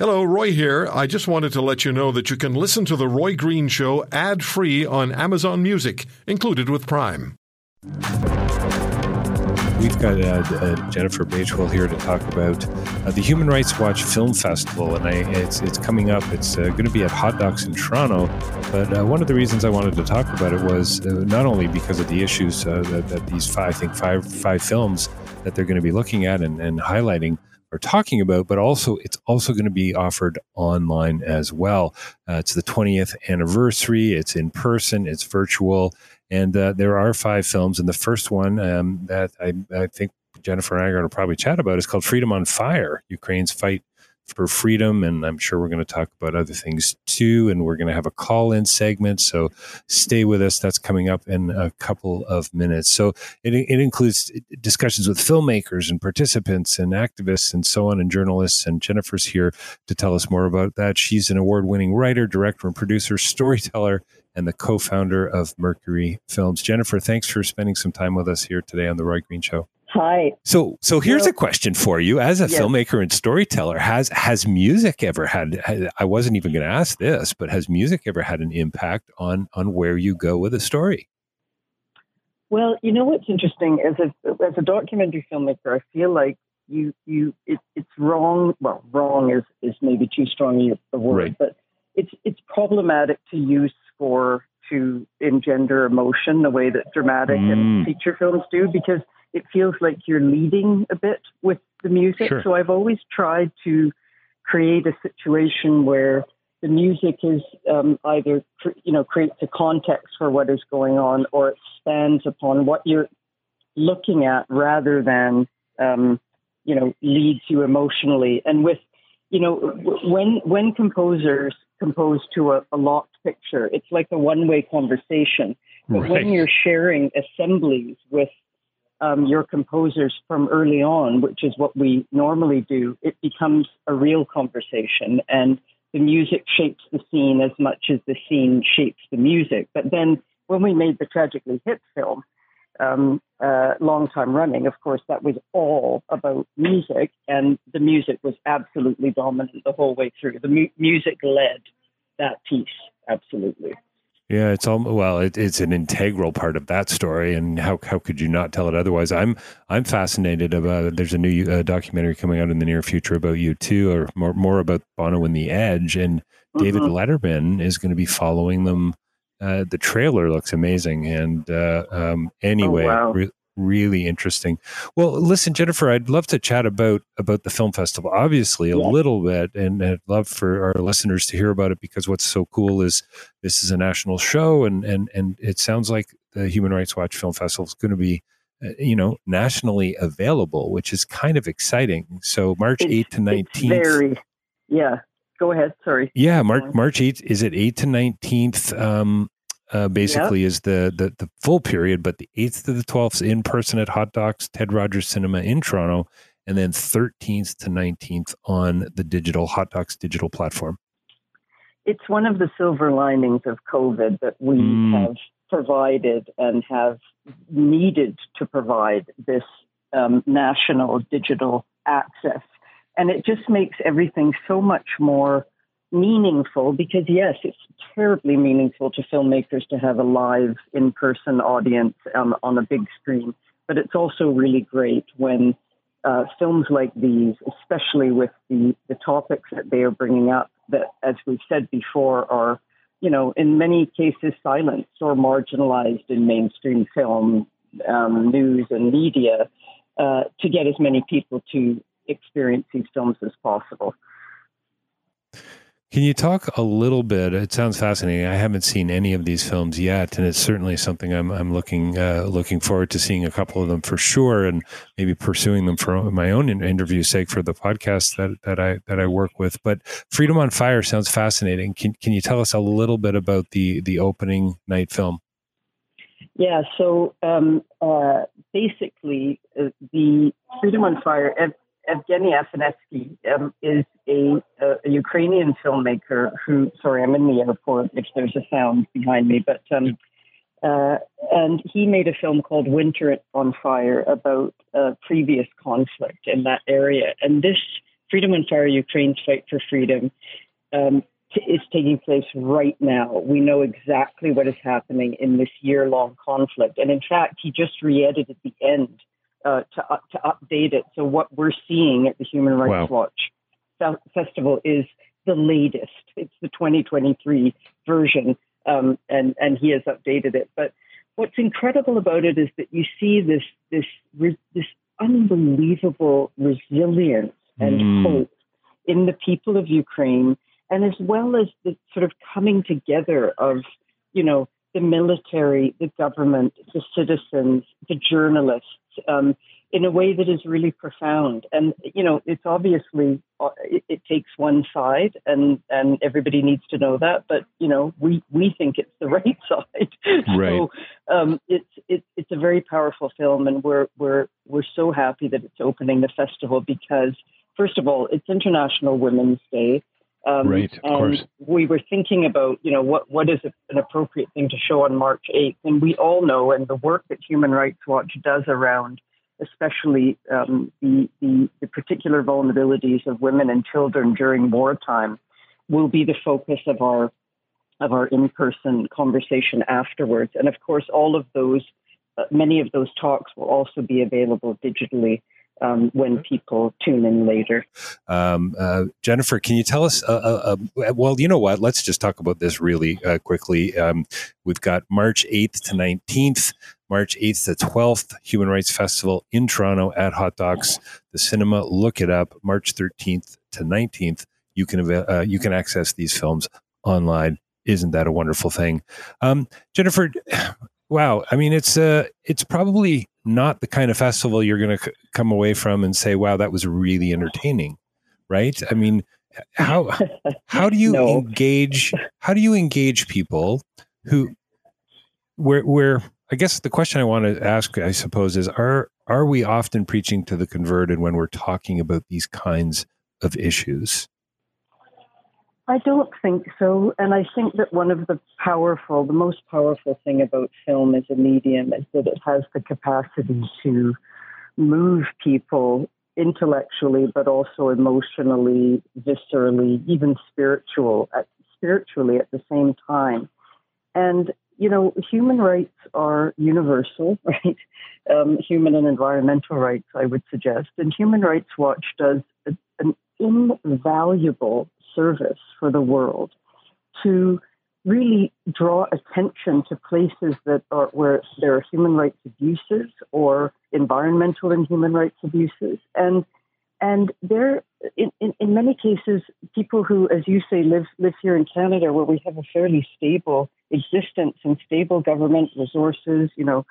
Hello, Roy here. I just wanted to let you know that you can listen to The Roy Green Show ad-free on Amazon Music, included with Prime. We've got Jennifer Bagewell here to talk about the Human Rights Watch Film Festival, and it's coming up. It's going to be at Hot Docs in Toronto, but one of the reasons I wanted to talk about it was not only because of the issues that these five films that they're going to be looking at and highlighting are talking about, but also it's also going to be offered online as well. It's the 20th anniversary. It's in person. It's virtual. And there are 5 films. And the first one that I think Jennifer and I are going to probably chat about is called Freedom on Fire, Ukraine's Fight for Freedom. And I'm sure we're going to talk about other things too. And we're going to have a call-in segment. So stay with us. That's coming up in a couple of minutes. So it includes discussions with filmmakers and participants and activists and so on, and journalists. And Jennifer's here to tell us more about that. She's an award-winning writer, director, and producer, storyteller, and the co-founder of Mercury Films. Jennifer, thanks for spending some time with us here today on The Roy Green Show. Hi. So here's a question for you. As a filmmaker and storyteller, has music ever I wasn't even going to ask this, but has music ever had an impact on where you go with a story? Well, you know what's interesting? As a documentary filmmaker, I feel like it's wrong. Well, wrong is maybe too strong a word, right. But it's problematic to use score to engender emotion the way that dramatic and feature films do, because it feels like you're leading a bit with the music. Sure. So I've always tried to create a situation where the music is either creates a context for what is going on, or expands upon what you're looking at, rather than leads you emotionally. And with when composers compose to a locked picture, it's like a one-way conversation. But when you're sharing assemblies with your composers from early on, which is what we normally do, it becomes a real conversation, and the music shapes the scene as much as the scene shapes the music. But then when we made the Tragically Hip film, long time running, of course, that was all about music, and the music was absolutely dominant the whole way through. The music led that piece, absolutely. Yeah, it's an integral part of that story, and how could you not tell it otherwise? I'm fascinated about. There's a new documentary coming out in the near future about U2, or more about Bono and the Edge, and David Letterman is going to be following them. The trailer looks amazing, and really interesting. Well, listen, Jennifer, I'd love to chat about the film festival, obviously, a little bit, and I'd love for our listeners to hear about it, because what's so cool is this is a national show, and it sounds like the Human Rights Watch Film Festival is going to be nationally available, which is kind of exciting. So March 8th to 19th. Go ahead. Sorry. Yeah, March 8th. Is it 8th to 19th? Basically is the full period, but the 8th to the 12th in person at Hot Docs, Ted Rogers Cinema in Toronto, and then 13th to 19th on the Hot Docs digital platform. It's one of the silver linings of COVID that we have provided and have needed to provide this national digital access. And it just makes everything so much more meaningful, because yes, it's terribly meaningful to filmmakers to have a live in-person audience on a big screen, but it's also really great when films like these, especially with the topics that they are bringing up, that, as we've said before, are in many cases silenced or marginalized in mainstream film, news and media, to get as many people to experience these films as possible. Can you talk a little bit? It sounds fascinating. I haven't seen any of these films yet, and it's certainly something I'm looking forward to seeing a couple of them for sure, and maybe pursuing them for my own interview's sake for the podcast that I work with. But Freedom on Fire sounds fascinating. Can you tell us a little bit about the opening night film? Yeah. So basically, the Freedom on Fire. Evgeny Afanetsky is a Ukrainian filmmaker who, sorry, I'm in the airport if there's a sound behind me, but and he made a film called Winter on Fire about previous conflict in that area. And this Freedom on Fire, Ukraine's Fight for Freedom, is taking place right now. We know exactly what is happening in this year-long conflict. And in fact, he just re-edited the end to update it. So what we're seeing at the Human Rights Watch Festival is the latest. It's the 2023 version, and he has updated it. But what's incredible about it is that you see this unbelievable resilience and hope in the people of Ukraine, and as well as the sort of coming together of, the military, the government, the citizens, the journalists, in a way that is really profound. And, it's obviously, it takes one side, and everybody needs to know that, but, we think it's the right side. Right. So it's a very powerful film, and we're so happy that it's opening the festival because, first of all, it's International Women's Day. Right, of course. We were thinking about, what is an appropriate thing to show on March 8th. And we all know, and the work that Human Rights Watch does around, especially the particular vulnerabilities of women and children during wartime, will be the focus of our in-person conversation afterwards. And of course, all of those, many of those talks will also be available digitally when people tune in later. Jennifer, can you tell us, well, you know what, let's just talk about this really quickly. We've got March 8th to 19th, March 8th to 12th, Human Rights Festival in Toronto at Hot Docs, the cinema. Look it up, March 13th to 19th. You can access these films online. Isn't that a wonderful thing? Jennifer, wow. I mean, it's probably not the kind of festival you're going to come away from and say, wow, that was really entertaining, right? I mean, how do you engage people where I guess the question I want to ask, I suppose, is are we often preaching to the converted when we're talking about these kinds of issues? I don't think so. And I think that one of the most powerful thing about film as a medium is that it has the capacity to move people intellectually, but also emotionally, viscerally, even spiritually at the same time. And, human rights are universal, right? Human and environmental rights, I would suggest. And Human Rights Watch does an invaluable service for the world to really draw attention to places where there are human rights abuses or environmental and human rights abuses. And there, in many cases, people who, as you say, live here in Canada, where we have a fairly stable existence and stable government resources,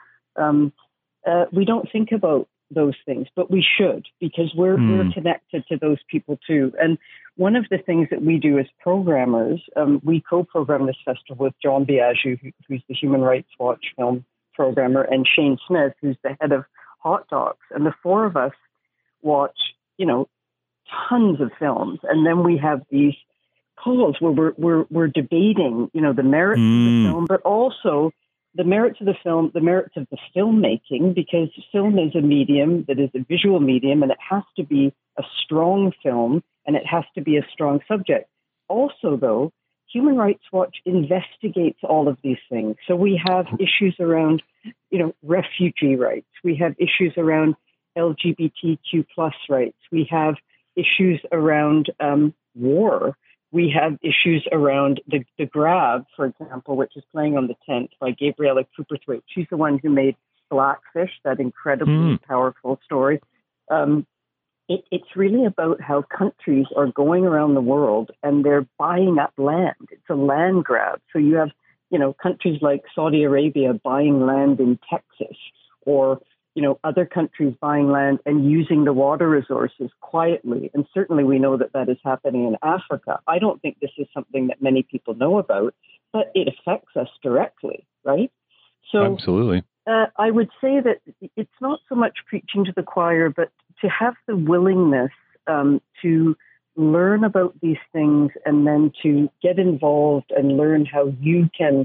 we don't think about those things, but we should, because we're connected to those people too. And one of the things that we do as programmers, we co-program this festival with John Biaggiou, who's the Human Rights Watch film programmer, and Shane Smith, who's the head of Hot Docs. And the four of us watch, tons of films, and then we have these calls where we're debating, the merits of the film, but also the merits of the film, the merits of the filmmaking, because film is a medium that is a visual medium, and it has to be a strong film, and it has to be a strong subject. Also, though, Human Rights Watch investigates all of these things. So we have issues around, refugee rights. We have issues around LGBTQ+ rights. We have issues around war. We have issues around the Grab, for example, which is playing on the 10th by Gabriella Cooperthwaite. She's the one who made Blackfish, that incredibly powerful story. It's really about how countries are going around the world and they're buying up land. It's a land grab. So you have, countries like Saudi Arabia buying land in Texas, or other countries buying land and using the water resources quietly. And certainly we know that is happening in Africa. I don't think this is something that many people know about, but it affects us directly, right? So absolutely. I would say that it's not so much preaching to the choir, but to have the willingness to learn about these things and then to get involved and learn how you can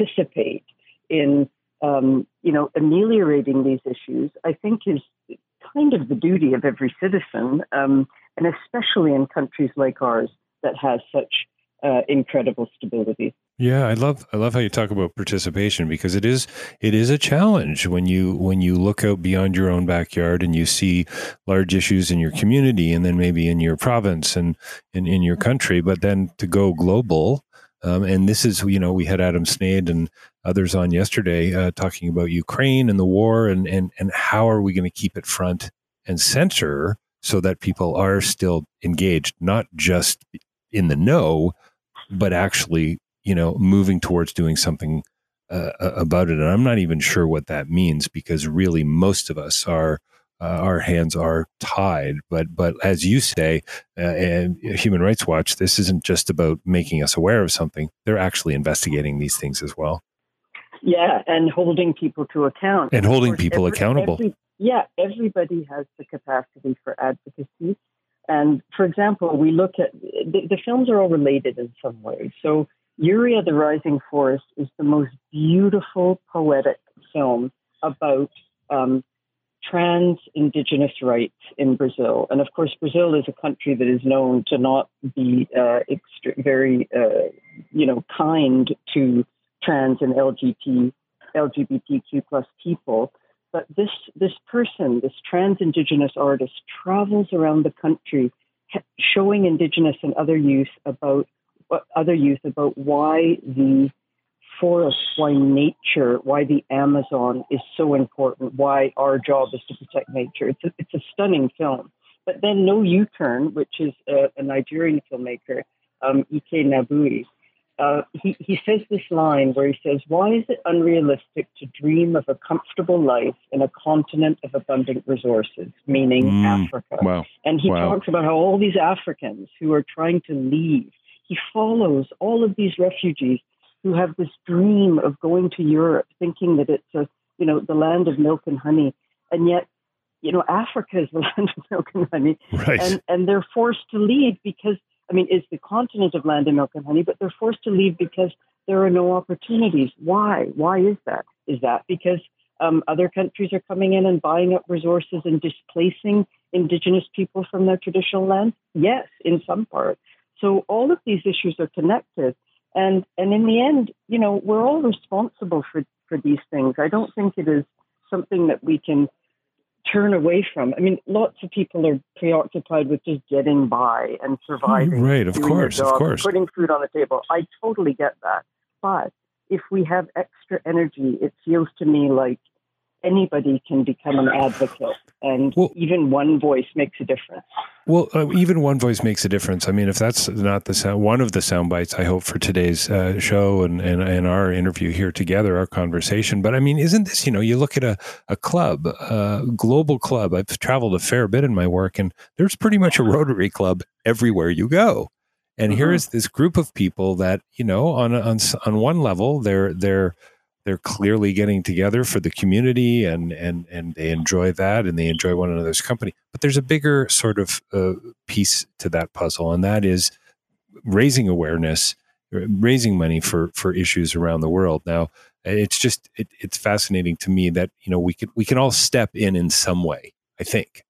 participate in ameliorating these issues, I think is kind of the duty of every citizen, and especially in countries like ours that has such incredible stability. Yeah, I love how you talk about participation, because it is a challenge when you look out beyond your own backyard and you see large issues in your community and then maybe in your province and in your country, but then to go global. And this is, we had Adam Sneyd and others on yesterday talking about Ukraine and the war and how are we going to keep it front and center so that people are still engaged, not just in the know, but actually moving towards doing something about it. And I'm not even sure what that means, because really most of us are, our hands are tied. But as you say, and Human Rights Watch, this isn't just about making us aware of something. They're actually investigating these things as well. Yeah, and holding people to account. And holding people accountable. Everybody has the capacity for advocacy. And for example, we look at, the films are all related in some way. So Uriah the Rising Forest is the most beautiful, poetic film about trans Indigenous rights in Brazil. And of course, Brazil is a country that is known to not be very, kind to trans and LGBTQ plus people. But this person, this trans Indigenous artist, travels around the country showing Indigenous and other youth about why the forest, why nature, why the Amazon is so important, why our job is to protect nature. It's a stunning film. But then No U-Turn, which is a Nigerian filmmaker, Ike Nabui, he says this line where he says, "Why is it unrealistic to dream of a comfortable life in a continent of abundant resources," meaning Africa. Wow. And he talks about how all these Africans who are trying to leave, he follows all of these refugees who have this dream of going to Europe, thinking that it's the land of milk and honey. And yet, Africa is the land of milk and honey. Right. And they're forced to leave because, it's the continent of land and milk and honey, but they're forced to leave because there are no opportunities. Why? Why is that? Is that because other countries are coming in and buying up resources and displacing Indigenous people from their traditional lands? Yes, in some part. So all of these issues are connected. And in the end, we're all responsible for these things. I don't think it is something that we can turn away from. Lots of people are preoccupied with just getting by and surviving. Right, of course. Putting food on the table. I totally get that. But if we have extra energy, it feels to me like anybody can become an advocate, and even one voice makes a difference. Well, even one voice makes a difference. If that's not one of the sound bites, I hope, for today's show and our interview here together, our conversation. But isn't this, you look at a club, a global club. I've traveled a fair bit in my work, and there's pretty much a Rotary Club everywhere you go. And here is this group of people that, on one level, they're clearly getting together for the community and they enjoy that and they enjoy one another's company. But there's a bigger sort of piece to that puzzle, and that is raising awareness, raising money for issues around the world. Now, it's fascinating to me that, we can all step in some way, I think.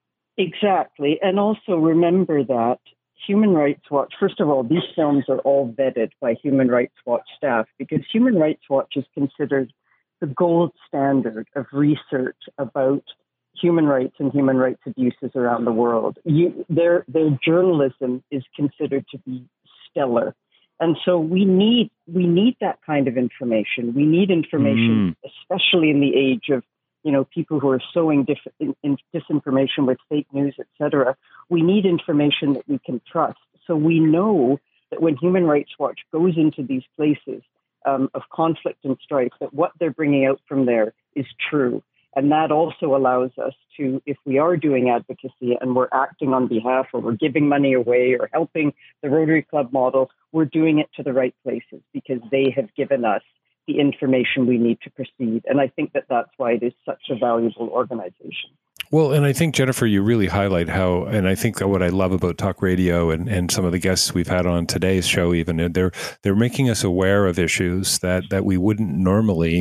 Exactly. And also remember that Human Rights Watch, first of all, these films are all vetted by Human Rights Watch staff, because Human Rights Watch is considered the gold standard of research about human rights and human rights abuses around the world. Their journalism is considered to be stellar. And so we need that kind of information. We need information, especially in the age of people who are sowing disinformation with fake news, etc. We need information that we can trust. So we know that when Human Rights Watch goes into these places of conflict and strife, that what they're bringing out from there is true. And that also allows us to, if we are doing advocacy and we're acting on behalf, or we're giving money away or helping the Rotary Club model, we're doing it to the right places because they have given us the information we need to proceed. And I think that that's why it is such a valuable organization. Well, and I think, Jennifer, you really highlight how, and I think that what I love about talk radio and some of the guests we've had on today's show, even, they're making us aware of issues that we wouldn't normally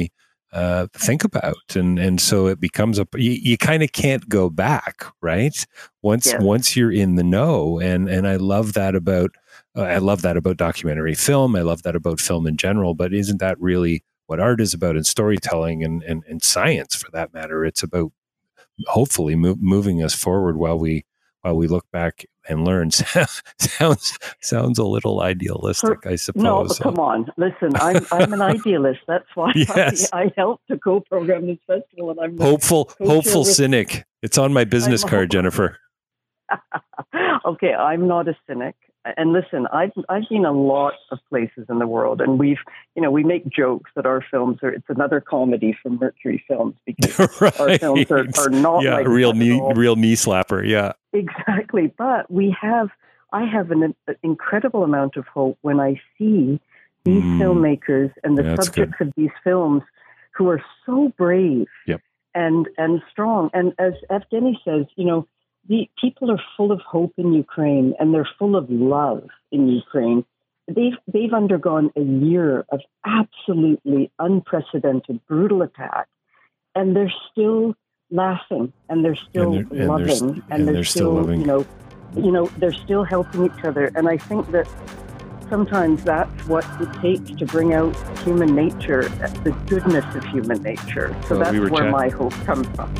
think about, and so it becomes you kind of can't go back, right? Once you're in the know, and I love that about documentary film. I love that about film in general. But isn't that really what art is about, and storytelling, and science for that matter? It's about hopefully moving us forward while we look back and learn. Sounds a little idealistic, I suppose. No, come on. Listen, I'm an idealist. That's why yes. I helped to co-program this festival, and I'm hopeful cynic. It's on my business card, Jennifer. Okay, I'm not a cynic. And listen, I've been a lot of places in the world, and we make jokes that our films it's another comedy from Mercury Films, because right. Our films are not like real knee slapper. Yeah, exactly. But I have an incredible amount of hope when I see these filmmakers and the subjects of these films who are so brave and strong. And as Evgeny says, the people are full of hope in Ukraine, and they're full of love in Ukraine. They've undergone a year of absolutely unprecedented, brutal attack, and they're still laughing, and they're still loving, and they're still loving. They're still helping each other. And I think that sometimes that's what it takes to bring out human nature, the goodness of human nature. So that's where my hope comes from.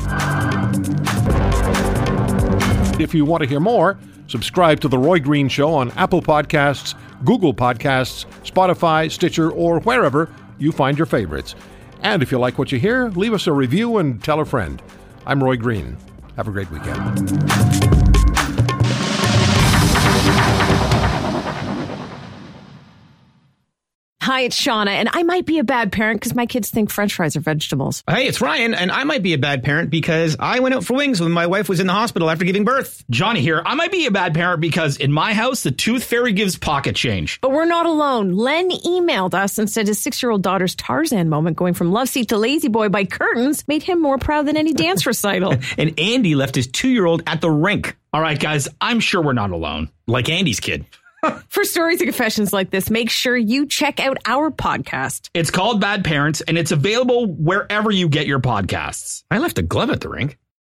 If you want to hear more, subscribe to The Roy Green Show on Apple Podcasts, Google Podcasts, Spotify, Stitcher, or wherever you find your favorites. And if you like what you hear, leave us a review and tell a friend. I'm Roy Green. Have a great weekend. Hi, it's Shauna, and I might be a bad parent because my kids think French fries are vegetables. Hey, it's Ryan, and I might be a bad parent because I went out for wings when my wife was in the hospital after giving birth. Johnny here. I might be a bad parent because in my house, the tooth fairy gives pocket change. But we're not alone. Len emailed us and said his 6-year-old daughter's Tarzan moment going from love seat to lazy boy by curtains made him more proud than any dance recital. And Andy left his 2-year-old at the rink. All right, guys, I'm sure we're not alone. Like Andy's kid. For stories and confessions like this, make sure you check out our podcast. It's called Bad Parents, and it's available wherever you get your podcasts. I left a glove at the rink.